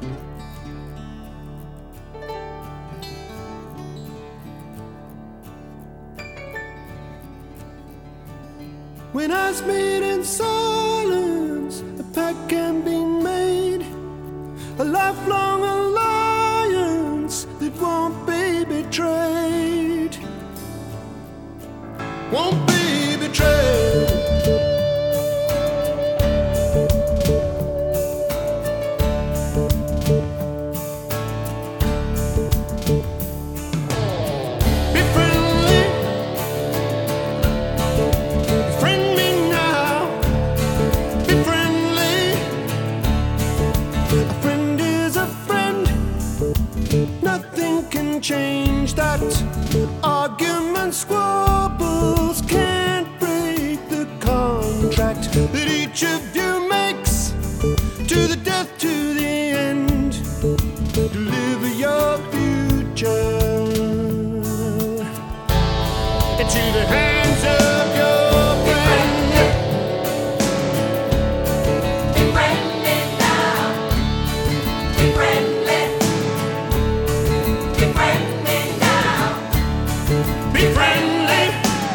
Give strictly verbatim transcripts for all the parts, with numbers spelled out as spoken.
When eyes meet in silence, a pact can be made, a lifelong alliance that won't be betrayed. Won't be betrayed. Change that. Arguments, squabbles can't break the contract that each of you makes to the death, to the end. Deliver your future into the hands of your friend. Be friendly now. Be friendly. Be friendly.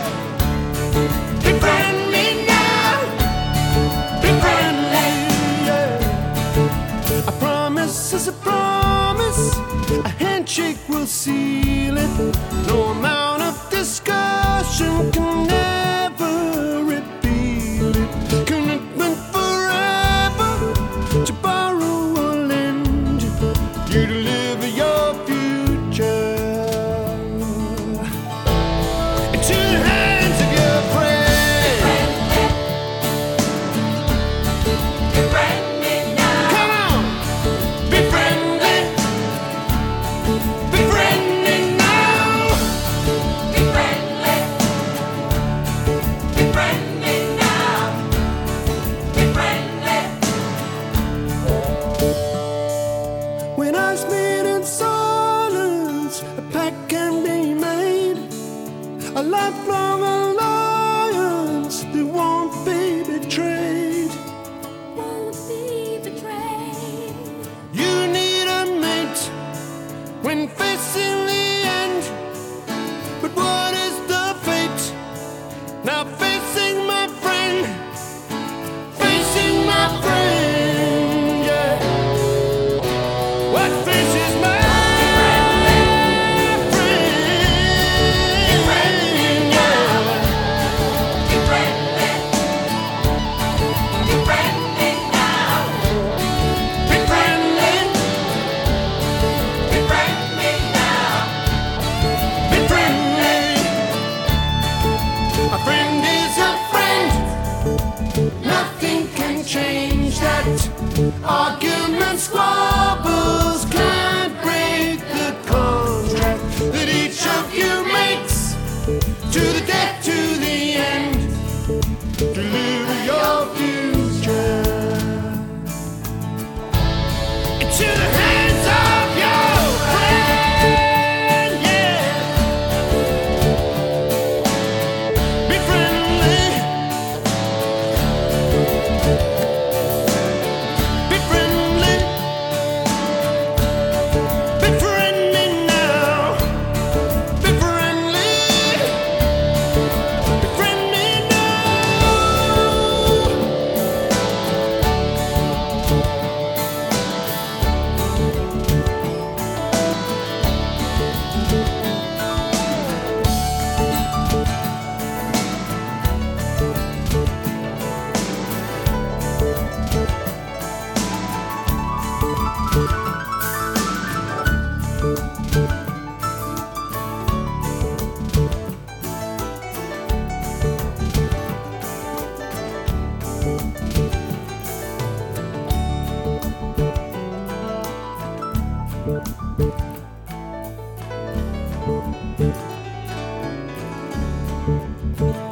Be friendly now. Be friendly, yeah. A promise is a promise. A handshake will seal it. No amount of discussion can ever repeal it. Commitment forever to borrow or lend. You deliver your future. When eyes meet in silence, a pact can be made, a lifelong alliance that won't be betrayed. Won't be betrayed. You need a mate when facing the end, but what is the fate? Now facing my friend, facing my friend. A friend is a friend. Nothing can change that. Arguments, squabbles can't break the contract that each of you makes to the death, to the end. Deliver your future into the hands of your friend. Yeah. Be friendly. Be friendly. Be friendly now. Be friendly. Be friendly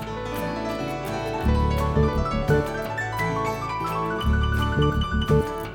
now.